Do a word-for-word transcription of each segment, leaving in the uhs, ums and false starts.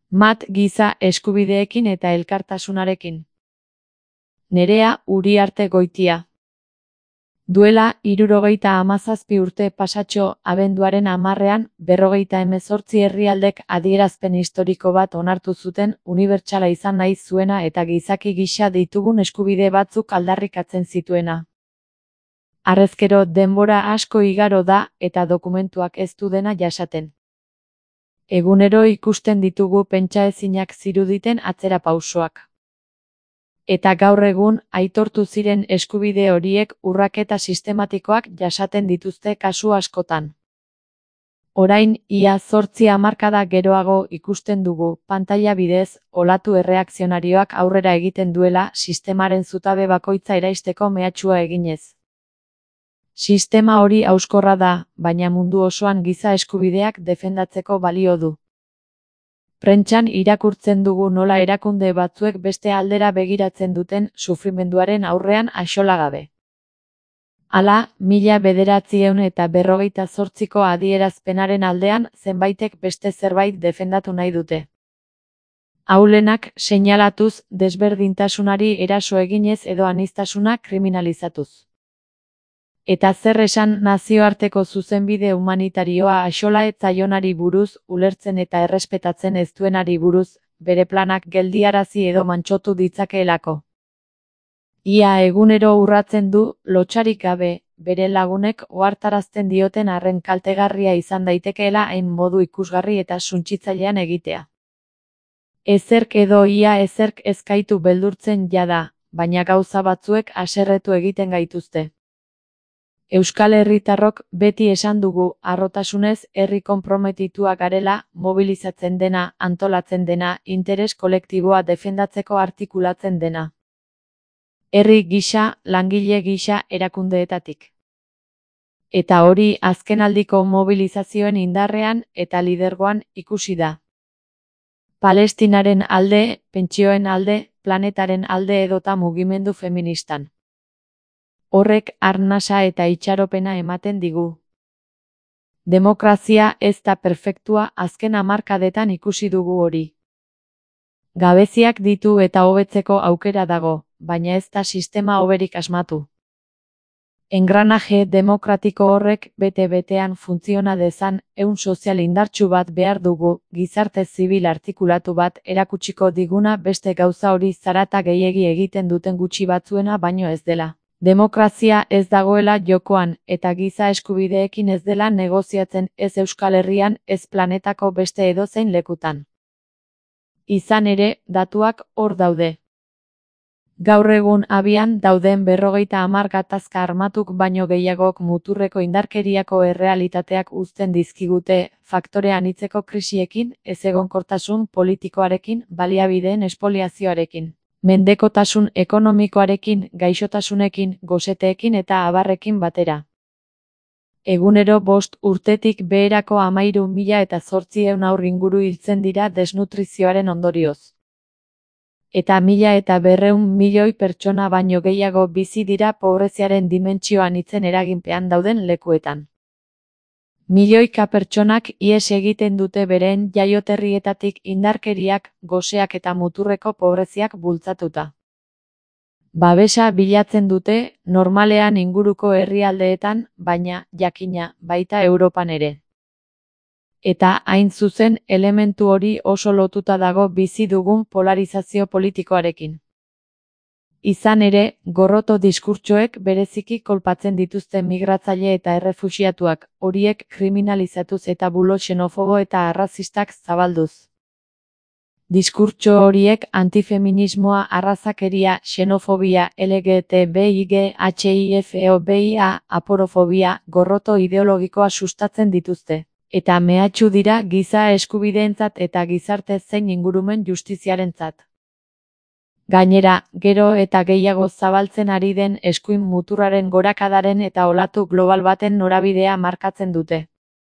Mat giza eskubideekin eta elkartasunarekin. Nerea Uriarte Goitia. Duela hirurogeita hamazazpi urte pasatxo, abenduaren hamarrean, berrogeita hemezortzi herrialdek adierazpen historiko bat onartu zuten unibertsala izan nahi zuena eta gizaki gisa ditugun eskubide batzuk aldarrikatzen zituena. Harrezkero denbora asko igaro da eta dokumentuak ez du dena jasaten. Egunero ikusten ditugu pentsaezinak ziruditen atzerapausoak. Eta gaur egun, aitortu ziren eskubide horiek urraketa sistematikoak jasaten dituzte kasu askotan. Orain, ia zortzi hamarkada geroago ikusten dugu, pantaila bidez, olatu erreakzionarioak aurrera egiten duela sistemaren zutabe bakoitza eraisteko mehatxua eginez. Sistema hori hauskorra da, baina mundu osoan giza eskubideak defendatzeko balio du. Prentsan irakurtzen dugu nola erakunde batzuek beste aldera begiratzen duten sufrimenduaren aurrean axolagabe. Hala, mila bederatziehun eta berrogeita zortziko adierazpenaren aldean zenbaitek beste zerbait defendatu nahi dute. Ahulenak seinalatuz desberdintasunari eraso eginez edo aniztasuna kriminalizatuz. Eta zer esan nazioarteko zuzenbide humanitarioa axola ez zaionari buruz, ulertzen eta errespetatzen ez duenari buruz, bere planak geldiarazi edo mantsotu ditzakeelako. Ia egunero urratzen du, lotsarik gabe, bere lagunek ohartarazten dioten arren kaltegarria izan daitekeela hain modu ikusgarri eta suntsitzailean egitea. Ezerk edo ia ezerk ez gaitu beldurtzen jada, baina gauza batzuek haserretu egiten gaituzte. Euskal herritarrok beti esan dugu harrotasunez herri konprometituak garela, mobilizatzen dena, antolatzen dena, interes kolektiboa defendatzeko artikulatzen dena. Herri gisa, langile gisa erakundeetatik. Eta hori azkenaldiko mobilizazioen indarrean eta lidergoan ikusi da. Palestinaren alde, pentsioen alde, planetaren alde edota mugimendu feministan. Horrek arnasa eta itxaropena ematen digu. Demokrazia ez da perfektua, azken hamarkadetan ikusi dugu hori. Gabeziak ditu eta hobetzeko aukera dago, baina ez da sistema hoberik asmatu. Engranaje demokratiko horrek bete-betean funtziona dezan, ehun sozial indartsu bat behar dugu, gizarte zibil artikulatu bat erakutsiko diguna beste gauza hori zarata gehiegi egiten duten gutxi batzuena baino ez dela. Demokrazia ez dagoela jokoan, eta giza eskubideekin ez dela negoziatzen ez Euskal Herrian, ez planetako beste edozein lekutan. Izan ere, datuak hor daude. Gaur egun abian dauden berrogeita hamar gatazka armatuk baino gehiagok muturreko indarkeriako errealitateak uzten dizkigute, faktore anitzeko krisiekin, ezegonkortasun politikoarekin, baliabideen espoliazioarekin. Mendekotasun ekonomikoarekin, gaixotasunekin, goseteekin eta abarrekin batera. Egunero bost urtetik beherako hamairu mila eta zortziehun haur inguru hiltzen dira desnutrizioaren ondorioz. Eta mila eta berrehun milioi pertsona baino gehiago bizi dira pobreziaren dimentsioan itzen eraginpean dauden lekuetan. Milioika pertsonak ihes egiten dute beren jaioterrietatik indarkeriak, goseak eta muturreko pobreziak bultzatuta. Babesa bilatzen dute, normalean inguruko herrialdeetan, baina, jakina, baita Europan ere. Eta, hain zuzen, elementu hori oso lotuta dago bizi dugun polarizazio politikoarekin. Izan ere, gorroto diskurtsoek bereziki kolpatzen dituzten migratzaile eta errefuxiatuak, horiek kriminalizatuz eta bulo xenofobo eta arrazistak zabalduz. Diskurtso horiek antifeminismoa, arrazakeria, xenofobia, L G T B I G H I F O B I A, aporofobia, gorroto ideologikoa sustatzen dituzte. Eta mehatxu dira giza eskubideentzat eta gizarte zein ingurumen justiziarentzat. Gainera, gero eta gehiago zabaltzen ari den eskuin muturraren gorakadaren eta olatu global baten norabidea markatzen dute.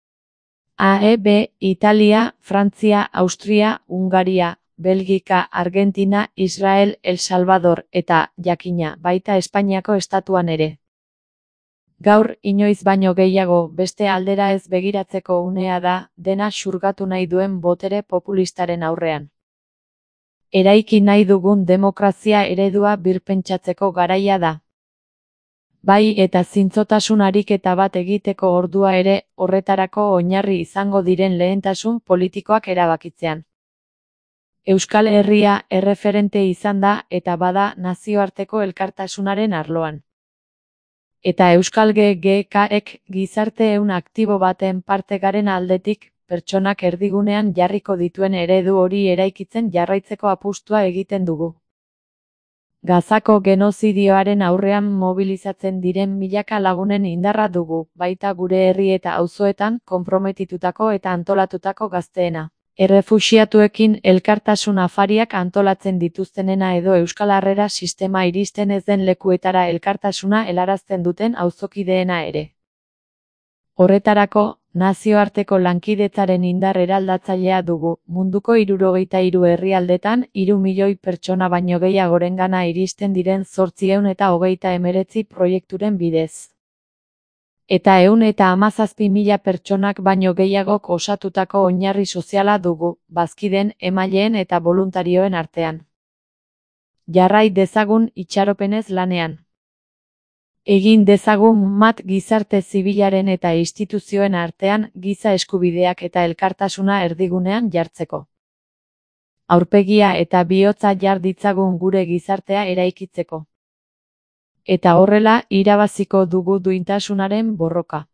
A E B, Italia, Frantzia, Austria, Hungaria, Belgika, Argentina, Israel, El Salvador eta, jakina, baita Espainiako estatuan ere. Gaur, inoiz baino gehiago, beste aldera ez begiratzeko unea da, dena xurgatu nahi duen botere populistaren aurrean. Eraiki nahi dugun demokrazia eredua birpentsatzeko garaia da. Bai eta zintzotasun ariketa bat egiteko ordua ere, horretarako oinarri izango diren lehentasun politikoak erabakitzean. Euskal Herria erreferente izan da eta bada nazioarteko elkartasunaren arloan. Eta Euskal G G K-ek gizarte ehun aktibo baten parte garen aldetik, pertsonak erdigunean jarriko dituen eredu hori eraikitzen jarraitzeko apustua egiten dugu. Gazako genozidioaren aurrean mobilizatzen diren milaka lagunen indarra dugu, baita gure herri eta auzoetan konprometitutako eta antolatutako gazteena. Errefuxiatuekin elkartasun afariak antolatzen dituztenena edo Euskal Harrera sistema iristen ez den lekuetara elkartasuna helarazten duten auzokideena ere. Horretarako, nazioarteko lankidetzaren indar eraldatzailea dugu, munduko hirurogeita hiru herrialdetan hiru milioi pertsona baino gehiagorengana iristen diren zortziehun eta hogeita hemeretzi proiekturen bidez. Eta ehun eta hamazazpi mila pertsonak baino gehiagok osatutako oinarri soziala dugu, bazkideen, emaileen eta boluntarioen artean. Jarrai dezagun itxaropenez lanean. Egin dezagun mat gizarte zibilaren eta instituzioen artean giza eskubideak eta elkartasuna erdigunean jartzeko. Aurpegia eta bihotza jar ditzagun gure gizartea eraikitzeko. Eta horrela irabaziko dugu duintasunaren borroka.